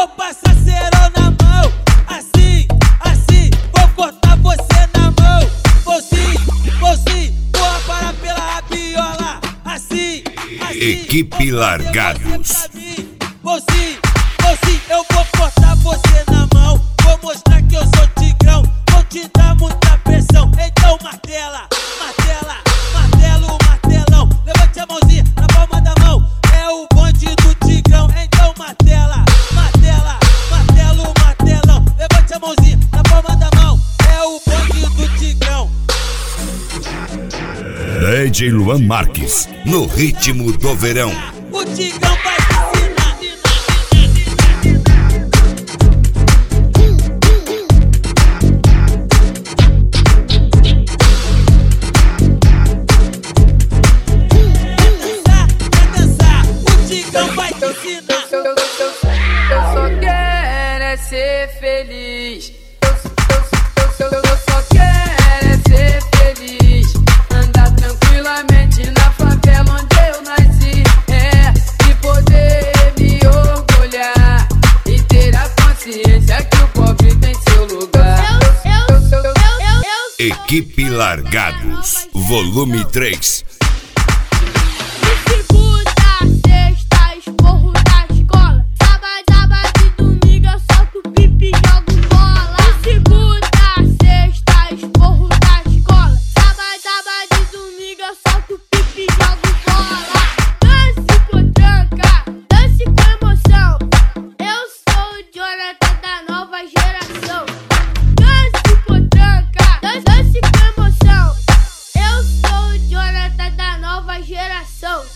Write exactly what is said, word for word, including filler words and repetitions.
vou passar cerol na mão. Assim, assim, vou cortar você na mão. Vou sim, vou sim, vou aparar pela rabiola. Assim, assim, Equipe Largados. Vou sim, vou sim, eu vou cortar você na mão. Vou mostrar que eu sou tigrão, vou te dar muita pressão. Então martela, martela, martelo, martelão. Levante a mãozinha na palma da mão, é o bonde do tigrão. Então martela, martela, martelo, martelão. Levante a mãozinha na palma da mão, é o bonde do tigrão. D J Luan Marques, no ritmo do verão. O tigrão vai ser feliz. Eu, eu, eu, eu só quero é ser feliz. Andar tranquilamente na favela onde eu nasci. É, e poder me orgulhar e ter a consciência que o pobre tem seu lugar. Equipe Largados, volume três.